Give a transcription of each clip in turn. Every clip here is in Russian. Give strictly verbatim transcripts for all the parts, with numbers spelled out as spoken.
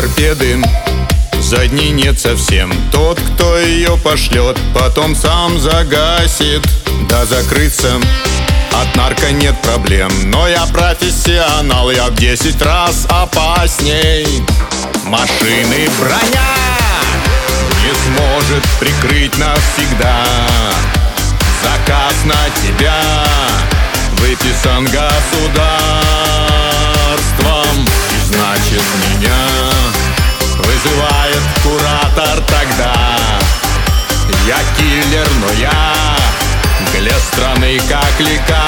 торпеды, задней нет совсем. Тот, кто ее пошлет, потом сам загасит. Да закрыться от нарко нет проблем, но я профессионал, я в десять раз опасней. Машины броня не сможет прикрыть навсегда. Заказ на тебя выписан государством, и значит меня вызывает куратор тогда. Я киллер, но я для страны как лекарство.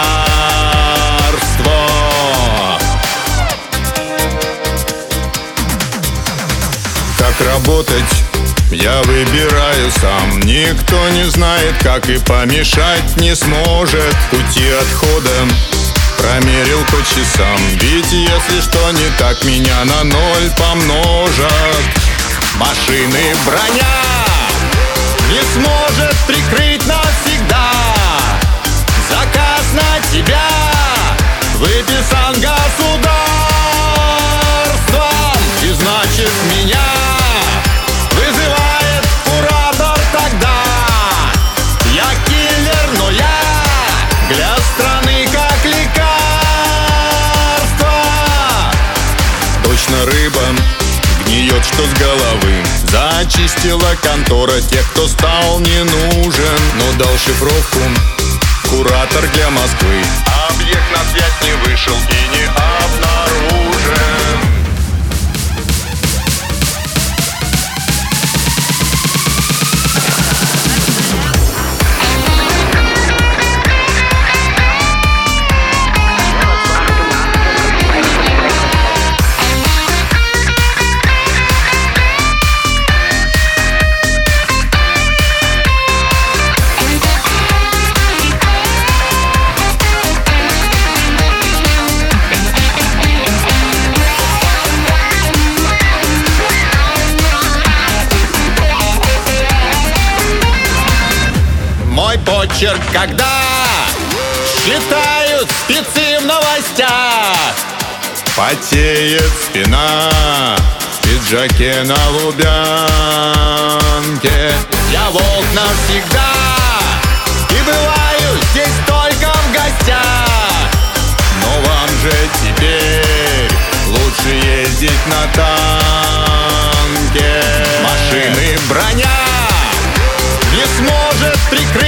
Как работать я выбираю сам. Никто не знает, как, и помешать не сможет. Пути отхода промерил по часам, ведь если что не так, меня на ноль помножат. Машины броня не сможет прикрыть навсегда. Заказ на тебя выписан государством, и значит меня вызывает куратор тогда. Я киллер, но я для страны как лекарство. Точно рыба гниет, что с головы. Зачистила контора тех, кто стал не нужен, но дал шифровку куратор для Москвы. Объект на связь не вышел и не обнаружен. Мой почерк, когда считают спецы в новостях. Потеет спина в пиджаке на Лубянке. Я волк навсегда и бываю здесь только в гостях. Но вам же теперь лучше ездить на танке. Машины броня не сможет прикрыть